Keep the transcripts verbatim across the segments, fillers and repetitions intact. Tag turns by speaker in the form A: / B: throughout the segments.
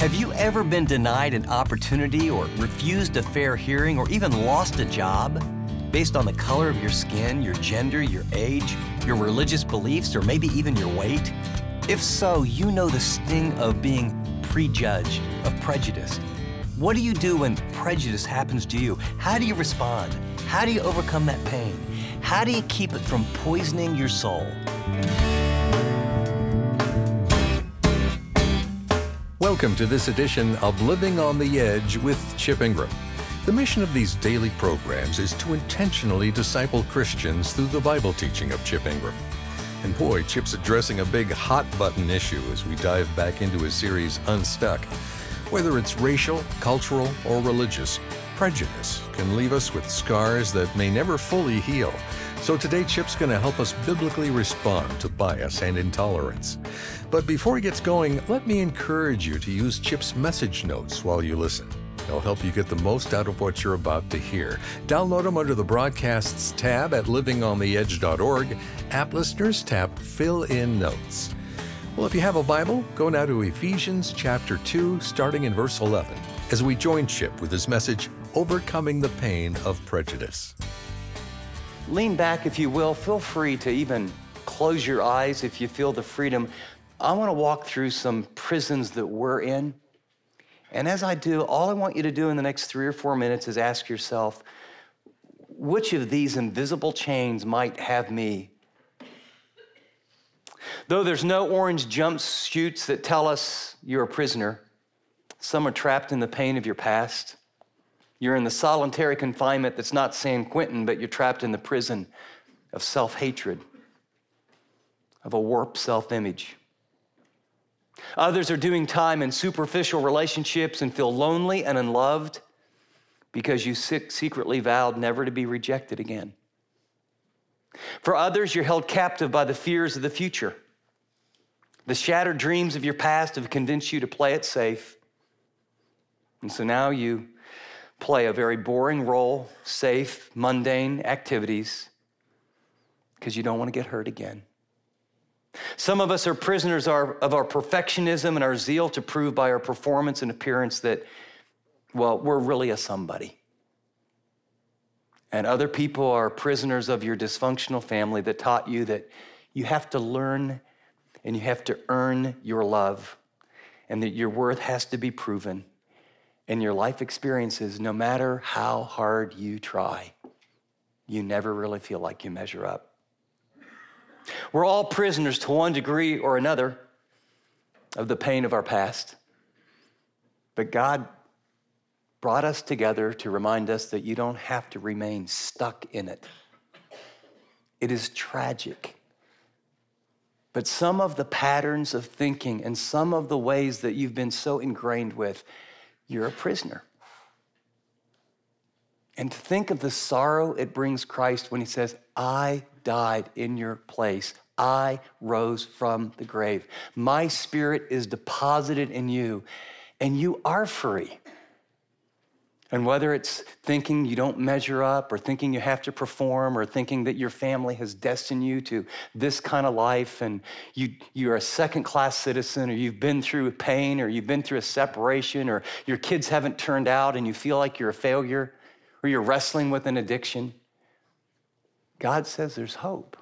A: Have you ever been denied an opportunity or refused a fair hearing or even lost a job based on the color of your skin, your gender, your age, your religious beliefs, or maybe even your weight? If so, you know the sting of being prejudged, of prejudice. What do you do when prejudice happens to you? How do you respond? How do you overcome that pain? How do you keep it from poisoning your soul?
B: Welcome to this edition of Living on the Edge with Chip Ingram. The mission of these daily programs is to intentionally disciple Christians through the Bible teaching of Chip Ingram. And boy, Chip's addressing a big hot-button issue as we dive back into his series, Unstuck. Whether it's racial, cultural, or religious, prejudice can leave us with scars that may never fully heal. So today, Chip's going to help us biblically respond to bias and intolerance. But before he gets going, let me encourage you to use Chip's message notes while you listen. They'll help you get the most out of what you're about to hear. Download them under the Broadcasts tab at living on the edge dot org. App Listeners, tap Fill in Notes. Well, if you have a Bible, go now to Ephesians chapter two, starting in verse eleven, as we join Chip with his message, Overcoming the Pain of Prejudice.
A: Lean back, if you will. Feel free to even close your eyes if you feel the freedom. I want to walk through some prisons that we're in. And as I do, all I want you to do in the next three or four minutes is ask yourself, which of these invisible chains might have me? Though there's no orange jumpsuits that tell us you're a prisoner, some are trapped in the pain of your past. You're in the solitary confinement that's not San Quentin, but you're trapped in the prison of self-hatred, of a warped self-image. Others are doing time in superficial relationships and feel lonely and unloved because you secretly vowed never to be rejected again. For others, you're held captive by the fears of the future. The shattered dreams of your past have convinced you to play it safe. And so now you play a very boring role, safe, mundane activities, because you don't want to get hurt again. Some of us are prisoners of our perfectionism and our zeal to prove by our performance and appearance that, well, we're really a somebody. And other people are prisoners of your dysfunctional family that taught you that you have to learn and you have to earn your love and that your worth has to be proven. And your life experiences, no matter how hard you try, you never really feel like you measure up. We're all prisoners to one degree or another of the pain of our past. But God brought us together to remind us that you don't have to remain stuck in it. It is tragic. But some of the patterns of thinking and some of the ways that you've been so ingrained with, you're a prisoner. And to think of the sorrow it brings Christ when he says, I died in your place. I rose from the grave. My spirit is deposited in you, and you are free. And whether it's thinking you don't measure up or thinking you have to perform or thinking that your family has destined you to this kind of life and you, you're a second-class citizen or you've been through pain or you've been through a separation or your kids haven't turned out and you feel like you're a failure or you're wrestling with an addiction, God says there's hope.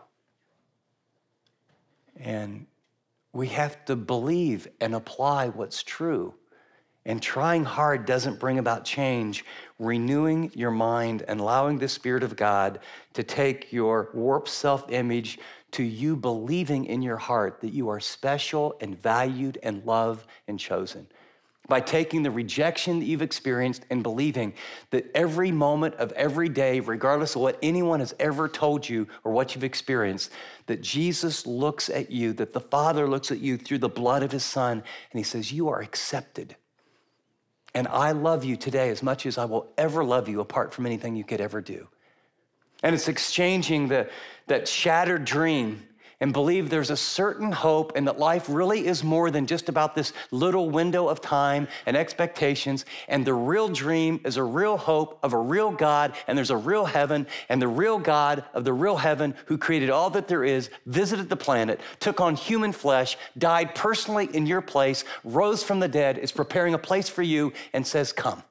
A: And we have to believe and apply what's true. And trying hard doesn't bring about change. Renewing your mind and allowing the Spirit of God to take your warped self-image to you believing in your heart that you are special and valued and loved and chosen. By taking the rejection that you've experienced and believing that every moment of every day, regardless of what anyone has ever told you or what you've experienced, that Jesus looks at you, that the Father looks at you through the blood of his Son, and he says, you are accepted. And I love you today as much as I will ever love you apart from anything you could ever do. And it's exchanging the, that shattered dream and believe there's a certain hope and that life really is more than just about this little window of time and expectations. And the real dream is a real hope of a real God, and there's a real heaven, and the real God of the real heaven who created all that there is, visited the planet, took on human flesh, died personally in your place, rose from the dead, is preparing a place for you, and says, come.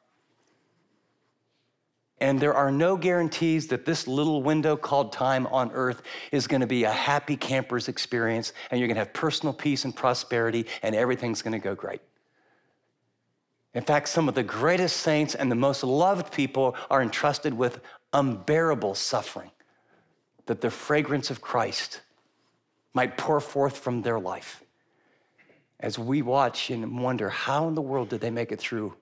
A: And there are no guarantees that this little window called time on earth is going to be a happy camper's experience, and you're going to have personal peace and prosperity, and everything's going to go great. In fact, some of the greatest saints and the most loved people are entrusted with unbearable suffering, that the fragrance of Christ might pour forth from their life. As we watch and wonder, how in the world did they make it through?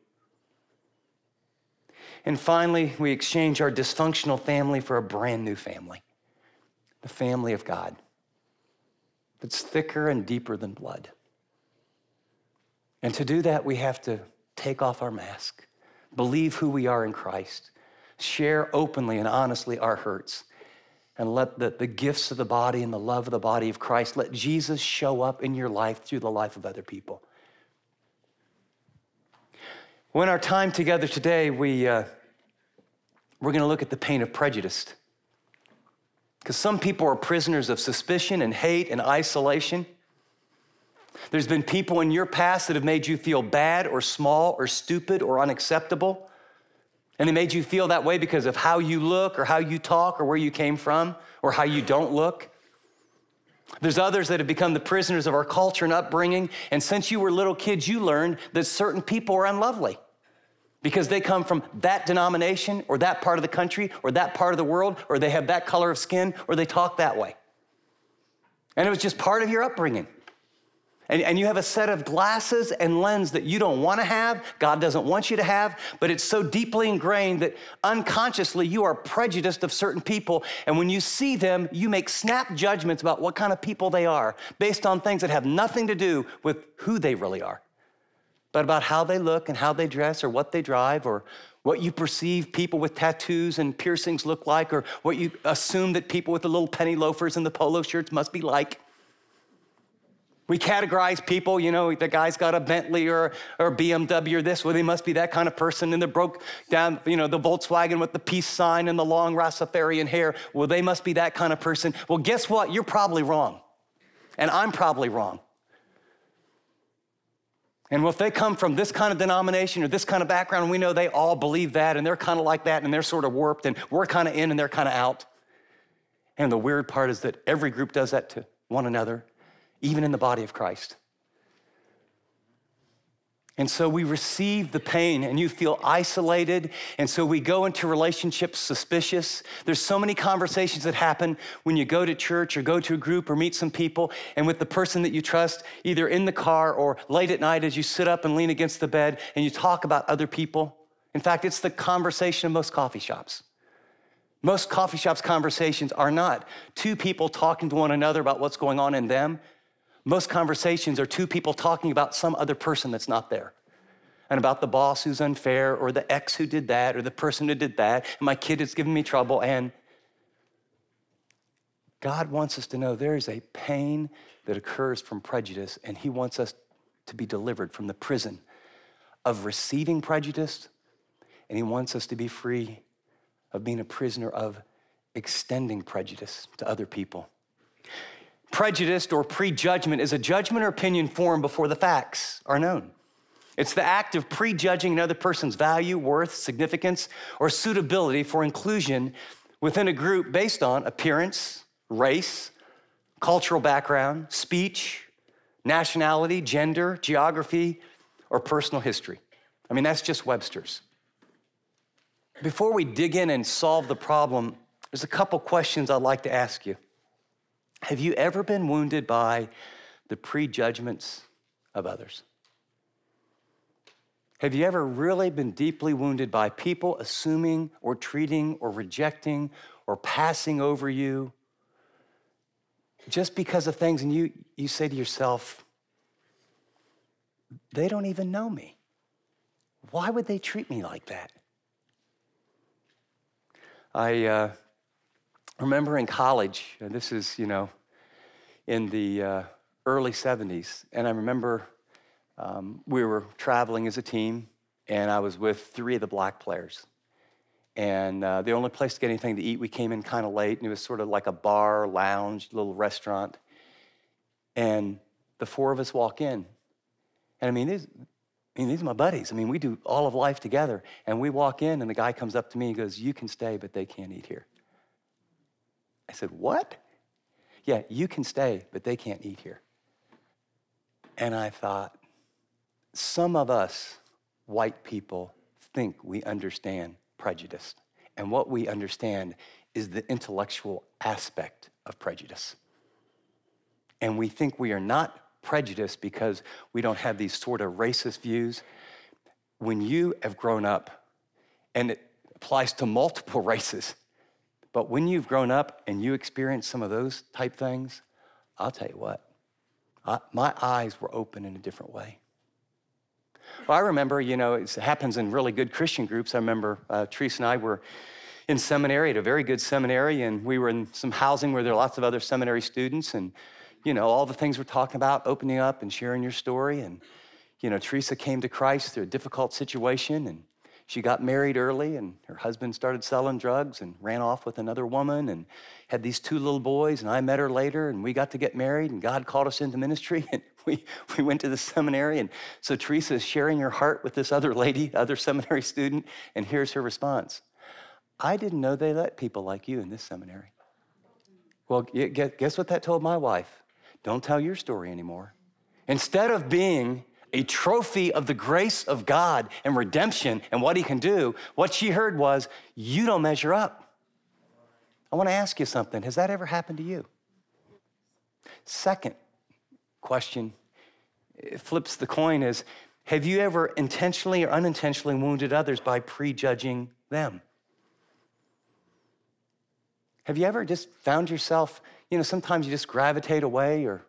A: And finally, we exchange our dysfunctional family for a brand new family, the family of God, that's thicker and deeper than blood. And to do that, we have to take off our mask, believe who we are in Christ, share openly and honestly our hurts, and let the, the gifts of the body and the love of the body of Christ, let Jesus show up in your life through the life of other people. Well, in our time together today, we, uh, we're going to look at the pain of prejudice. Because some people are prisoners of suspicion and hate and isolation. There's been people in your past that have made you feel bad or small or stupid or unacceptable. And they made you feel that way because of how you look or how you talk or where you came from or how you don't look. There's others that have become the prisoners of our culture and upbringing. And since you were little kids, you learned that certain people are unlovely because they come from that denomination or that part of the country or that part of the world, or they have that color of skin, or they talk that way. And it was just part of your upbringing. And, and you have a set of glasses and lens that you don't want to have, God doesn't want you to have, but it's so deeply ingrained that unconsciously you are prejudiced of certain people. And when you see them, you make snap judgments about what kind of people they are based on things that have nothing to do with who they really are, but about how they look and how they dress or what they drive or what you perceive people with tattoos and piercings look like, or what you assume that people with the little penny loafers and the polo shirts must be like. We categorize people, you know, the guy's got a Bentley or, or B M W or this, well, they must be that kind of person. And they broke down, you know, the Volkswagen with the peace sign and the long Rastafarian hair. Well, they must be that kind of person. Well, guess what? You're probably wrong. And I'm probably wrong. And well, if they come from this kind of denomination or this kind of background, we know they all believe that, and they're kind of like that, and they're sort of warped, and we're kind of in and they're kind of out. And the weird part is that every group does that to one another, even in the body of Christ. And so we receive the pain, and you feel isolated, and so we go into relationships suspicious. There's so many conversations that happen when you go to church or go to a group or meet some people, and with the person that you trust, either in the car or late at night as you sit up and lean against the bed and you talk about other people. In fact, it's the conversation of most coffee shops. Most coffee shops' conversations are not two people talking to one another about what's going on in them. Most conversations are two people talking about some other person that's not there, and about the boss who's unfair, or the ex who did that, or the person who did that, and my kid is giving me trouble. And God wants us to know there is a pain that occurs from prejudice, and he wants us to be delivered from the prison of receiving prejudice, and he wants us to be free of being a prisoner of extending prejudice to other people. Prejudice or prejudgment is a judgment or opinion formed before the facts are known. It's the act of prejudging another person's value, worth, significance, or suitability for inclusion within a group based on appearance, race, cultural background, speech, nationality, gender, geography, or personal history. I mean, that's just Webster's. Before we dig in and solve the problem, there's a couple questions I'd like to ask you. Have you ever been wounded by the prejudgments of others? Have you ever really been deeply wounded by people assuming or treating or rejecting or passing over you just because of things, and you, you say to yourself, they don't even know me. Why would they treat me like that? I uh, remember in college, and this is, you know, in the uh, early seventies. And I remember um, we were traveling as a team, and I was with three of the black players. And uh, the only place to get anything to eat, we came in kind of late, and it was sort of like a bar, lounge, little restaurant. And the four of us walk in. And I mean, these, I mean, these are my buddies. I mean, we do all of life together. And we walk in, and the guy comes up to me and goes, "You can stay, but they can't eat here." I said, "What?" "Yeah, you can stay, but they can't eat here." And I thought, some of us white people think we understand prejudice. And what we understand is the intellectual aspect of prejudice. And we think we are not prejudiced because we don't have these sort of racist views. When you have grown up, and it applies to multiple races, but when you've grown up and you experience some of those type things, I'll tell you what, I, my eyes were open in a different way. Well, I remember, you know, it happens in really good Christian groups. I remember uh, Teresa and I were in seminary at a very good seminary, and we were in some housing where there are lots of other seminary students, and, you know, all the things we're talking about, opening up and sharing your story. And, you know, Teresa came to Christ through a difficult situation, and she got married early, and her husband started selling drugs and ran off with another woman and had these two little boys, and I met her later, and we got to get married, and God called us into ministry, and we, we went to the seminary. And so Teresa is sharing her heart with this other lady, other seminary student, and here's her response: "I didn't know they let people like you in this seminary." Well, guess what that told my wife? Don't tell your story anymore. Instead of being a trophy of the grace of God and redemption and what he can do, what she heard was, "You don't measure up." I want to ask you something. Has that ever happened to you? Second question, it flips the coin, is, have you ever intentionally or unintentionally wounded others by prejudging them? Have you ever just found yourself, you know, sometimes you just gravitate away, or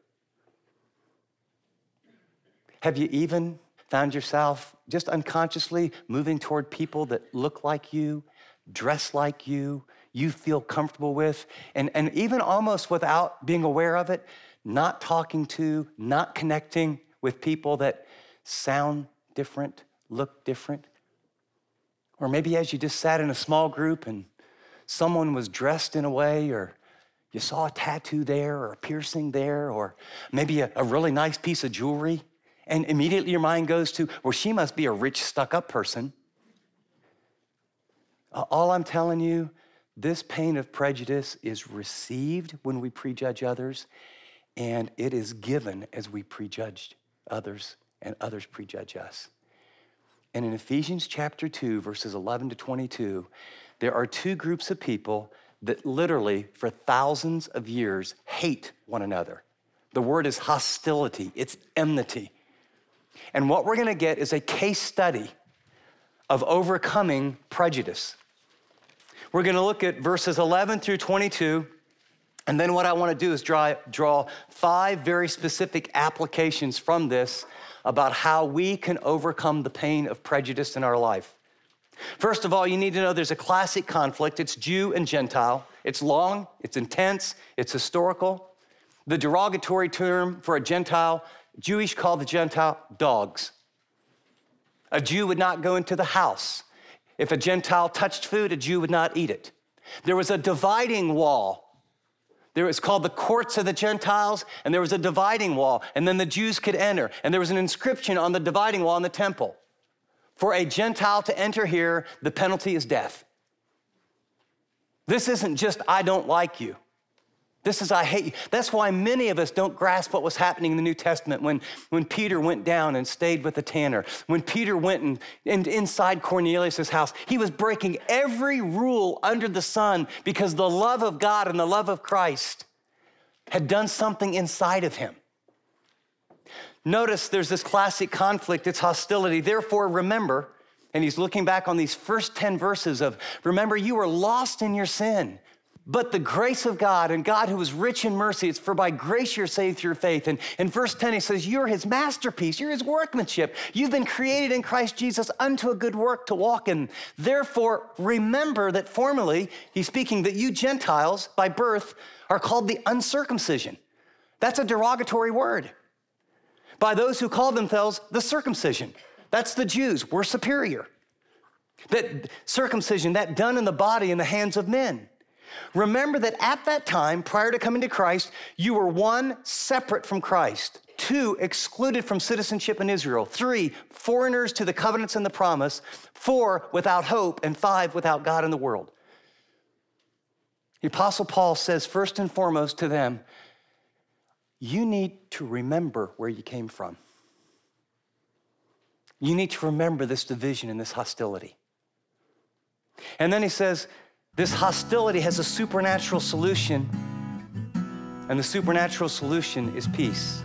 A: have you even found yourself just unconsciously moving toward people that look like you, dress like you, you feel comfortable with, and, and even almost without being aware of it, not talking to, not connecting with people that sound different, look different? Or maybe as you just sat in a small group and someone was dressed in a way, or you saw a tattoo there or a piercing there, or maybe a, a really nice piece of jewelry, and immediately your mind goes to, well, she must be a rich, stuck-up person. All I'm telling you, this pain of prejudice is received when we prejudge others, and it is given as we prejudge others and others prejudge us. And in Ephesians chapter two, verses eleven to twenty-two, there are two groups of people that literally for thousands of years hate one another. The word is hostility, it's enmity. And what we're gonna get is a case study of overcoming prejudice. We're gonna look at verses eleven through twenty-two, and then what I wanna do is draw, draw five very specific applications from this about how we can overcome the pain of prejudice in our life. First of all, you need to know there's a classic conflict. It's Jew and Gentile. It's long, it's intense, it's historical. The derogatory term for a Gentile, Jewish called the Gentile dogs. A Jew would not go into the house. If a Gentile touched food, a Jew would not eat it. There was a dividing wall. There was called the courts of the Gentiles, and there was a dividing wall, and then the Jews could enter. And there was an inscription on the dividing wall in the temple. For a Gentile to enter here, the penalty is death. This isn't just, I don't like you. This is, I hate you. That's why many of us don't grasp what was happening in the New Testament when, when Peter went down and stayed with the tanner. When Peter went and, and inside Cornelius' house, he was breaking every rule under the sun because the love of God and the love of Christ had done something inside of him. Notice there's this classic conflict, it's hostility. Therefore, remember, and he's looking back on these first ten verses of, remember, you were lost in your sin. But the grace of God, and God who is rich in mercy, it's for by grace you're saved through faith. And in verse ten, he says, you're his masterpiece, you're his workmanship. You've been created in Christ Jesus unto a good work to walk in. Therefore, remember that formerly, he's speaking that you Gentiles by birth are called the uncircumcision. That's a derogatory word. By those who call themselves the circumcision. That's the Jews. We're superior. That circumcision, that done in the body in the hands of men. Remember that at that time, prior to coming to Christ, you were one, separate from Christ. Two, excluded from citizenship in Israel. Three, foreigners to the covenants and the promise. Four, without hope. And five, without God in the world. The Apostle Paul says, first and foremost to them, you need to remember where you came from. You need to remember this division and this hostility. And then he says, this hostility has a supernatural solution, and the supernatural solution is peace.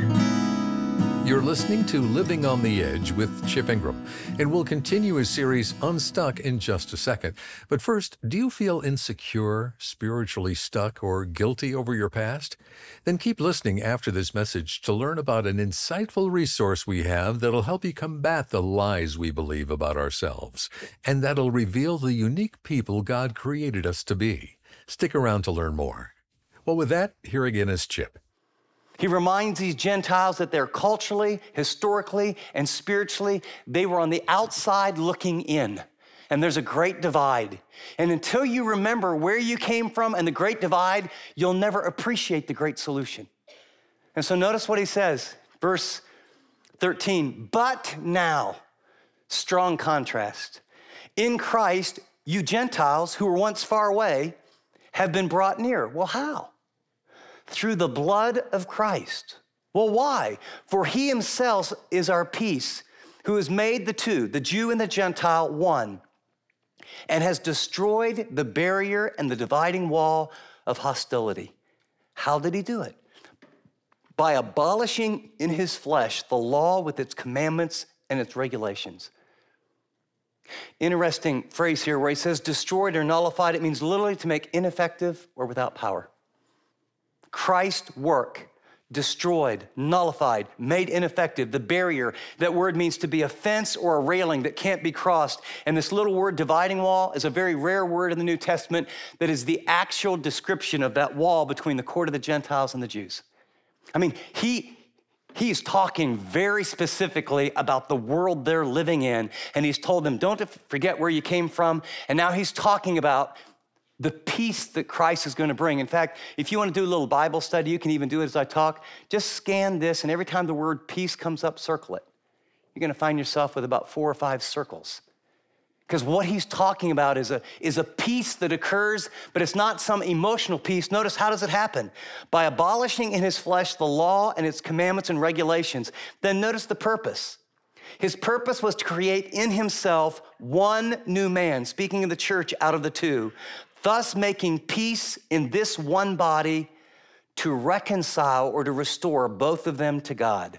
B: You're listening to Living on the Edge with Chip Ingram, and we'll continue his series Unstuck in just a second. But first, do you feel insecure, spiritually stuck, or guilty over your past? Then keep listening after this message to learn about an insightful resource we have that'll help you combat the lies we believe about ourselves, and that'll reveal the unique people God created us to be. Stick around to learn more. Well, with that, here again is Chip.
A: He reminds these Gentiles that they're culturally, historically, and spiritually, they were on the outside looking in. And there's a great divide. And until you remember where you came from and the great divide, you'll never appreciate the great solution. And so notice what he says, verse thirteen, but now, strong contrast. In Christ, you Gentiles who were once far away have been brought near. Well, how? Through the blood of Christ. Well, why? For he himself is our peace, who has made the two, the Jew and the Gentile, one, and has destroyed the barrier and the dividing wall of hostility. How did he do it? By abolishing in his flesh the law with its commandments and its regulations. Interesting phrase here where he says destroyed or nullified. It means literally to make ineffective or without power. Christ's work, destroyed, nullified, made ineffective, the barrier. That word means to be a fence or a railing that can't be crossed. And this little word, dividing wall, is a very rare word in the New Testament that is the actual description of that wall between the court of the Gentiles and the Jews. I mean, he, he's talking very specifically about the world they're living in, and he's told them, don't forget where you came from. And now he's talking about the peace that Christ is going to bring. In fact, if you want to do a little Bible study, you can even do it as I talk. Just scan this, and every time the word peace comes up, circle it. You're going to find yourself with about four or five circles. Because what he's talking about is a, is a peace that occurs, but it's not some emotional peace. Notice, how does it happen? By abolishing in his flesh the law and its commandments and regulations. Then notice the purpose. His purpose was to create in himself one new man, speaking of the church out of the two, thus making peace in this one body to reconcile or to restore both of them to God.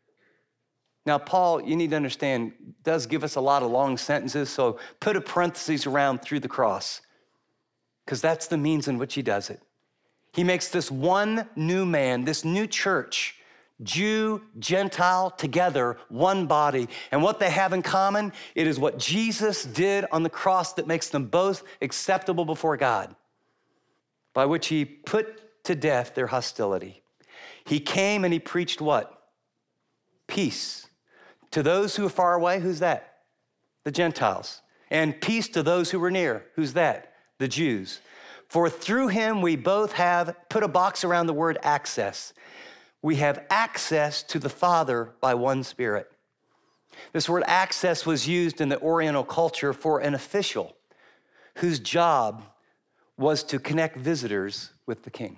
A: Now, Paul, you need to understand, does give us a lot of long sentences, so put a parenthesis around through the cross, because that's the means in which he does it. He makes this one new man, this new church, Jew, Gentile, together, one body. And what they have in common, it is what Jesus did on the cross that makes them both acceptable before God, by which he put to death their hostility. He came and he preached what? Peace. To those who are far away, who's that? The Gentiles. And peace to those who were near. Who's that? The Jews. For through him we both have, put a box around the word access. We have access to the Father by one Spirit. This word access was used in the Oriental culture for an official whose job was to connect visitors with the king.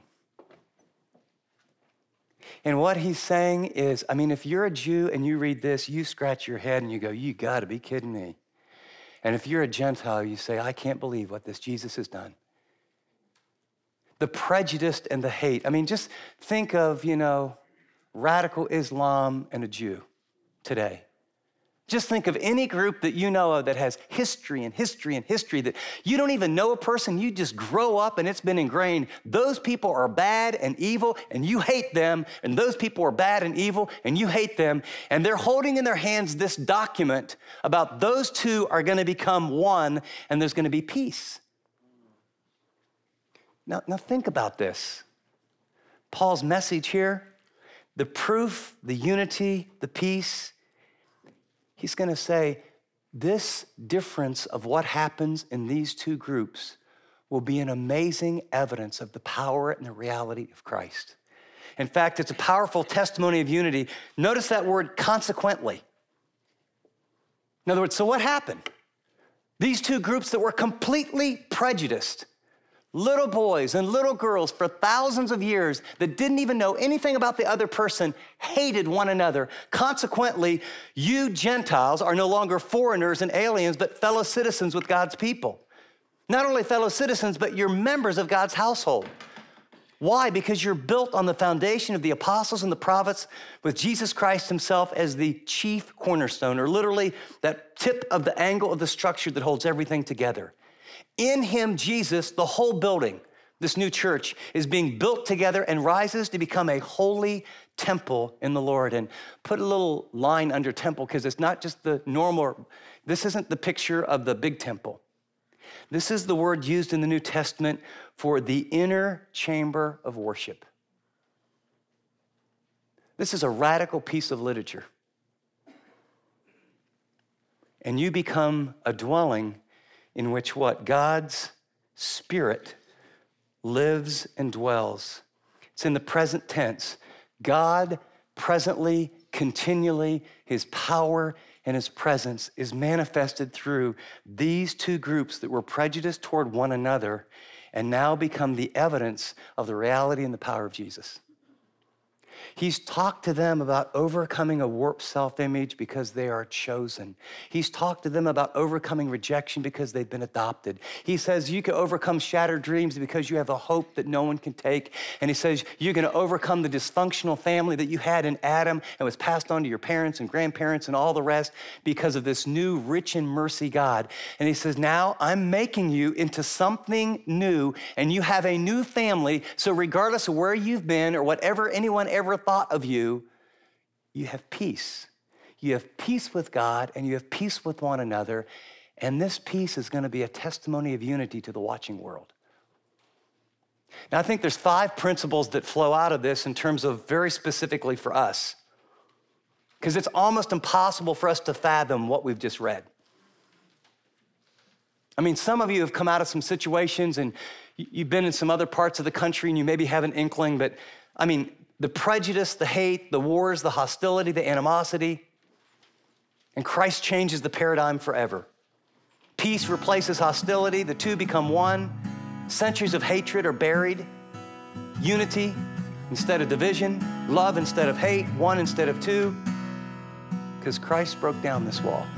A: And what he's saying is, I mean, if you're a Jew and you read this, you scratch your head and you go, you gotta be kidding me. And if you're a Gentile, you say, I can't believe what this Jesus has done. The prejudice and the hate. I mean, just think of, you know, radical Islam and a Jew today. Just think of any group that you know of that has history and history and history that you don't even know a person, you just grow up and it's been ingrained. Those people are bad and evil and you hate them, and those people are bad and evil and you hate them, and they're holding in their hands this document about those two are going to become one and there's going to be peace. Now, now think about this. Paul's message here, the proof, the unity, the peace, he's going to say, this difference of what happens in these two groups will be an amazing evidence of the power and the reality of Christ. In fact, it's a powerful testimony of unity. Notice that word, consequently. In other words, so what happened? These two groups that were completely prejudiced, little boys and little girls for thousands of years that didn't even know anything about the other person, hated one another. Consequently, you Gentiles are no longer foreigners and aliens, but fellow citizens with God's people. Not only fellow citizens, but you're members of God's household. Why? Because you're built on the foundation of the apostles and the prophets with Jesus Christ himself as the chief cornerstone, or literally that tip of the angle of the structure that holds everything together. In him, Jesus, the whole building, this new church, is being built together and rises to become a holy temple in the Lord. And put a little line under temple, because it's not just the normal, this isn't the picture of the big temple. This is the word used in the New Testament for the inner chamber of worship. This is a radical piece of literature. And you become a dwelling in which what? God's Spirit lives and dwells. It's in the present tense. God presently, continually, his power and his presence is manifested through these two groups that were prejudiced toward one another and now become the evidence of the reality and the power of Jesus. He's talked to them about overcoming a warped self-image because they are chosen. He's talked to them about overcoming rejection because they've been adopted. He says you can overcome shattered dreams because you have a hope that no one can take. And he says you're going to overcome the dysfunctional family that you had in Adam and was passed on to your parents and grandparents and all the rest because of this new rich in mercy God. And he says, now I'm making you into something new, and you have a new family. So regardless of where you've been or whatever anyone ever thought of you, you have peace. You have peace with God and you have peace with one another. And this peace is going to be a testimony of unity to the watching world. Now, I think there's five principles that flow out of this in terms of very specifically for us, because it's almost impossible for us to fathom what we've just read. I mean, some of you have come out of some situations and you've been in some other parts of the country and you maybe have an inkling, but I mean, the prejudice, the hate, the wars, the hostility, the animosity. And Christ changes the paradigm forever. Peace replaces hostility. The two become one. Centuries of hatred are buried. Unity instead of division. Love instead of hate. One instead of two. Because Christ broke down this wall.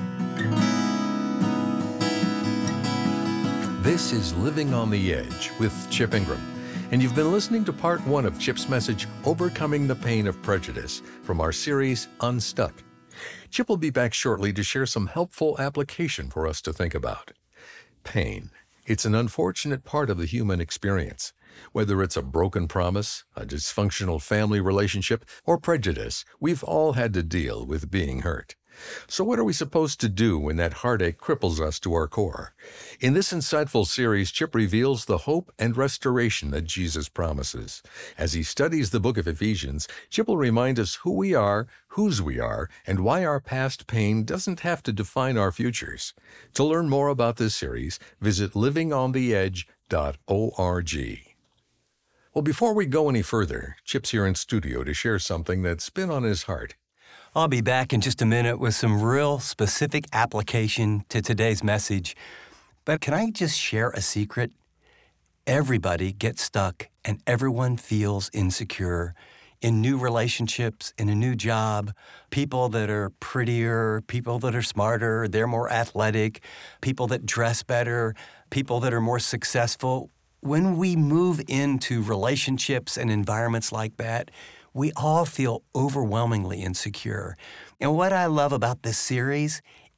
B: This is Living on the Edge with Chip Ingram. And you've been listening to part one of Chip's message, Overcoming the Pain of Prejudice, from our series, Unstuck. Chip will be back shortly to share some helpful application for us to think about. Pain. It's an unfortunate part of the human experience. Whether it's a broken promise, a dysfunctional family relationship, or prejudice, we've all had to deal with being hurt. So what are we supposed to do when that heartache cripples us to our core? In this insightful series, Chip reveals the hope and restoration that Jesus promises. As he studies the book of Ephesians, Chip will remind us who we are, whose we are, and why our past pain doesn't have to define our futures. To learn more about this series, visit living on the edge dot org. Well, before we go any further, Chip's here in studio to share something that's been on his heart.
A: I'll be back in just a minute with some real specific application to today's message. But can I just share a secret? Everybody gets stuck and everyone feels insecure in new relationships, in a new job, people that are prettier, people that are smarter, they're more athletic, people that dress better, people that are more successful. When we move into relationships and environments like that, we all feel overwhelmingly insecure. And what I love about this series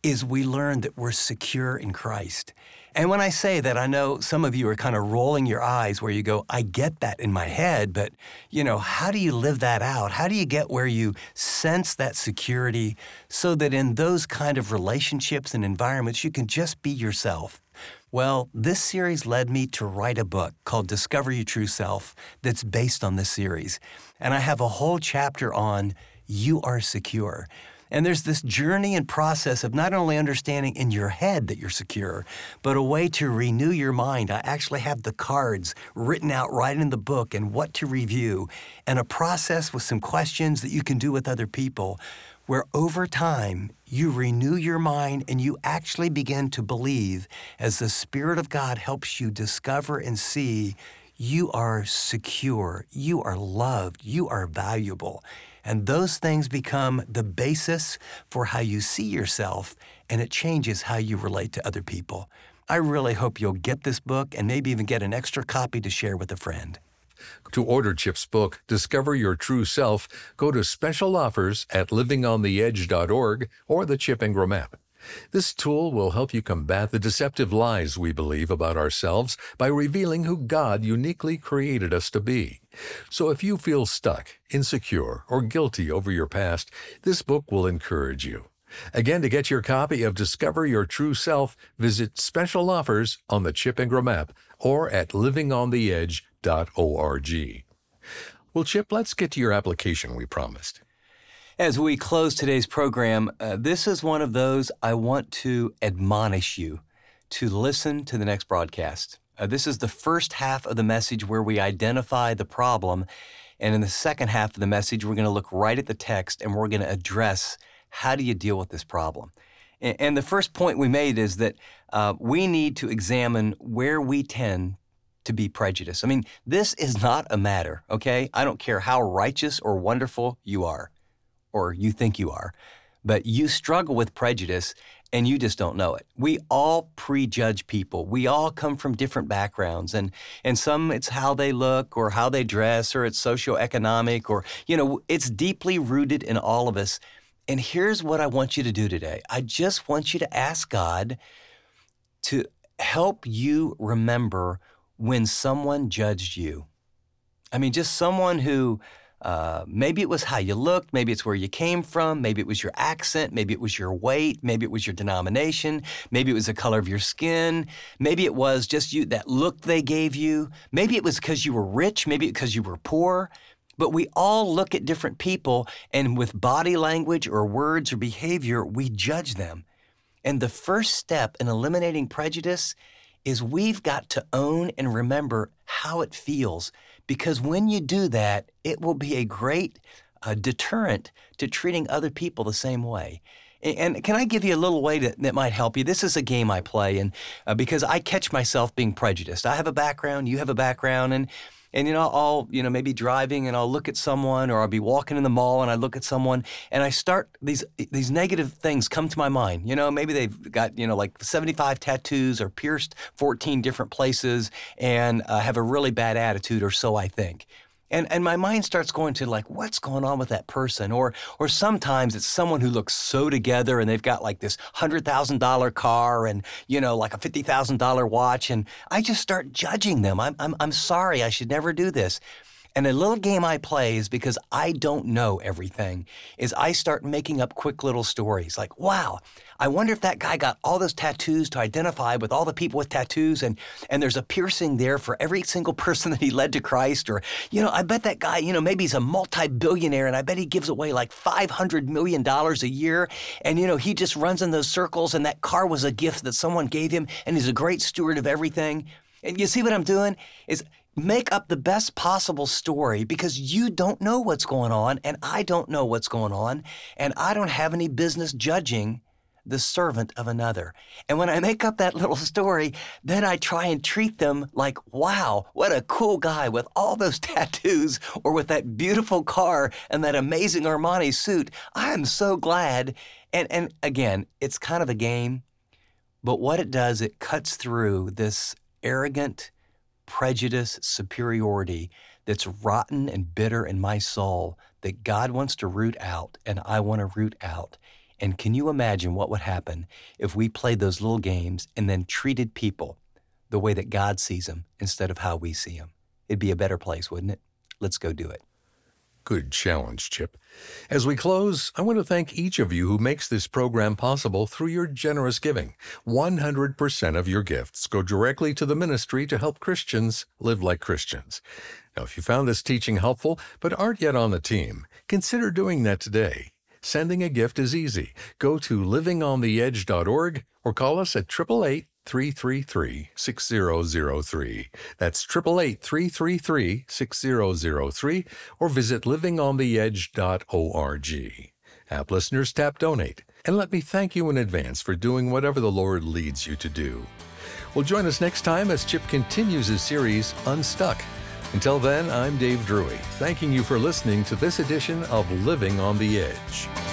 A: is we learn that we're secure in Christ. And when I say that, I know some of you are kind of rolling your eyes where you go, I get that in my head, but, you know, how do you live that out? How do you get where you sense that security so that in those kind of relationships and environments, you can just be yourself? Well, this series led me to write a book called Discover Your True Self that's based on this series. And I have a whole chapter on You Are Secure. And there's this journey and process of not only understanding in your head that you're secure, but a way to renew your mind. I actually have the cards written out right in the book and what to review, and a process with some questions that you can do with other people, where over time you renew your mind and you actually begin to believe as the Spirit of God helps you discover and see you are secure, you are loved, you are valuable. And those things become the basis for how you see yourself, and it changes how you relate to other people. I really hope you'll get this book and maybe even get an extra copy to share with a friend.
B: To order Chip's book, Discover Your True Self, go to special offers at living on the edge dot org or the Chip Ingram app. This tool will help you combat the deceptive lies we believe about ourselves by revealing who God uniquely created us to be. So if you feel stuck, insecure, or guilty over your past, this book will encourage you. Again, to get your copy of Discover Your True Self, visit Special Offers on the Chip Ingram app or at living on the edge dot org. Well, Chip, let's get to your application we promised.
A: As we close today's program, uh, this is one of those I want to admonish you to listen to the next broadcast. Uh, this is the first half of the message where we identify the problem, and in the second half of the message, we're going to look right at the text and we're going to address how do you deal with this problem. And, and the first point we made is that uh, we need to examine where we tend to be prejudiced. I mean, this is not a matter, okay? I don't care how righteous or wonderful you are, or you think you are, but you struggle with prejudice and you just don't know it. We all prejudge people. We all come from different backgrounds, and and some it's how they look or how they dress, or it's socioeconomic, or, you know, it's deeply rooted in all of us. And here's what I want you to do today. I just want you to ask God to help you remember when someone judged you. I mean, just someone who Uh, maybe it was how you looked, maybe it's where you came from, maybe it was your accent, maybe it was your weight, maybe it was your denomination, maybe it was the color of your skin, maybe it was just you, that look they gave you, maybe it was because you were rich, maybe because you were poor. But we all look at different people, and with body language or words or behavior, we judge them. And the first step in eliminating prejudice is we've got to own and remember how it feels, because when you do that, it will be a great uh, deterrent to treating other people the same way. And, and can I give you a little way that, that might help you? This is a game I play, and uh, because I catch myself being prejudiced. I have a background, you have a background, and And, you know, I'll, you know, maybe driving and I'll look at someone, or I'll be walking in the mall and I look at someone and I start, these these negative things come to my mind. You know, maybe they've got, you know, like seventy-five tattoos or pierced fourteen different places and uh, have a really bad attitude, or so I think. And and my mind starts going to, like, what's going on with that person? Or or sometimes it's someone who looks so together and they've got like this one hundred thousand dollars car and, you know, like a fifty thousand dollars watch. And I just start judging them. I'm, I'm, I'm sorry, I should never do this. And a little game I play is, because I don't know everything, is I start making up quick little stories like, wow, I wonder if that guy got all those tattoos to identify with all the people with tattoos, and, and there's a piercing there for every single person that he led to Christ. Or, you know, I bet that guy, you know, maybe he's a multi-billionaire and I bet he gives away like five hundred million dollars a year. And, you know, he just runs in those circles, and that car was a gift that someone gave him, and he's a great steward of everything. And you see what I'm doing is make up the best possible story, because you don't know what's going on and I don't know what's going on, and I don't have any business judging the servant of another. And when I make up that little story, then I try and treat them like, wow, what a cool guy with all those tattoos, or with that beautiful car and that amazing Armani suit. I am so glad. And, and again, it's kind of a game, but what it does, it cuts through this arrogant prejudice, superiority that's rotten and bitter in my soul that God wants to root out and I want to root out. And can you imagine what would happen if we played those little games and then treated people the way that God sees them instead of how we see them? It'd be a better place, wouldn't it? Let's go do it.
B: Good challenge, Chip. As we close, I want to thank each of you who makes this program possible through your generous giving. one hundred percent of your gifts go directly to the ministry to help Christians live like Christians. Now, if you found this teaching helpful but aren't yet on the team, consider doing that today. Sending a gift is easy. Go to living on the edge dot org or call us at eight eight eight, three three three, six zero zero three. That's eight eight eight, three three three, six zero zero three, or visit living on the edge dot org. App listeners, tap Donate, and let me thank you in advance for doing whatever the Lord leads you to do. Well, join us next time as Chip continues his series, Unstuck. Until then, I'm Dave Drury, thanking you for listening to this edition of Living on the Edge.